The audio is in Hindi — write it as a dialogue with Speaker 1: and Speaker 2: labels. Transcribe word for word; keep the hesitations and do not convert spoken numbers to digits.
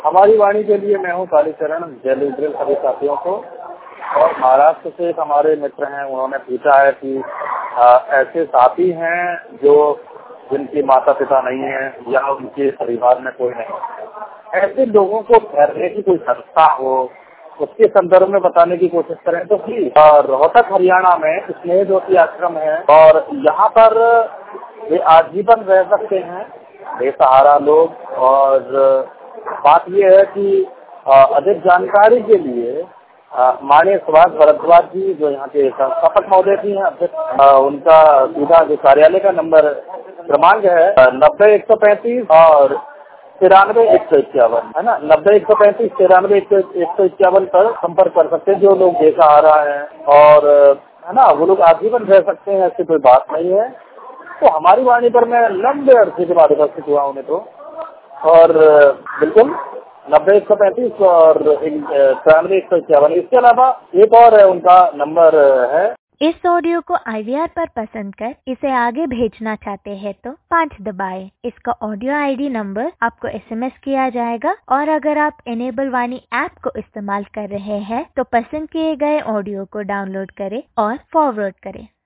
Speaker 1: हमारी वाणी के लिए मैं हूँ कालीचरण। जय लिबरल सभी साथियों को। और महाराष्ट्र से एक हमारे मित्र हैं, उन्होंने पूछा है कि आ, ऐसे साथी हैं जो जिनके माता पिता नहीं है या उनके परिवार में कोई नहीं है, ऐसे लोगों को ठहरने की कोई संस्था हो, उसके संदर्भ में बताने की कोशिश करें तो प्लीज। रोहतक हरियाणा में स्नेह ज्योति आश्रम है और यहाँ पर वे आजीवन रह सकते हैं, बेसहारा लोग। और बात यह है कि अधिक जानकारी के लिए माननीय सुभाष भारद्वाज जी जो यहाँ के संस्थापक महोदय जी हैं अध्यक्ष, उनका सीधा जो कार्यालय का नंबर क्रमांक है नब्बे एक सौ पैंतीस और तिरानवे एक सौ इक्यावन है ना, नब्बे एक सौ पैंतीस तिरानवे एक सौ इक्यावन पर संपर्क कर सकते हैं। जो लोग बेसहारा हैं और है ना, वो लोग आजीवन रह सकते हैं, ऐसी कोई बात नहीं है। तो हमारी वाणी पर मैं लंबे अरसे के बाद उपस्थित हुआ उन्हें तो, और बिल्कुल नब्बे एक सौ पैंतीस और तिरानवे एक सौ इक्यावन। इसके अलावा एक और है, उनका नंबर है।
Speaker 2: इस ऑडियो को आई वी आर पर पसंद कर इसे आगे भेजना चाहते हैं तो पाँच दबाएं। इसका ऑडियो आई डी नंबर आपको एस एम एस किया जाएगा। और अगर आप इनेबल वाणी ऐप को इस्तेमाल कर रहे हैं तो पसंद किए गए ऑडियो को डाउनलोड करें और फॉरवर्ड करें।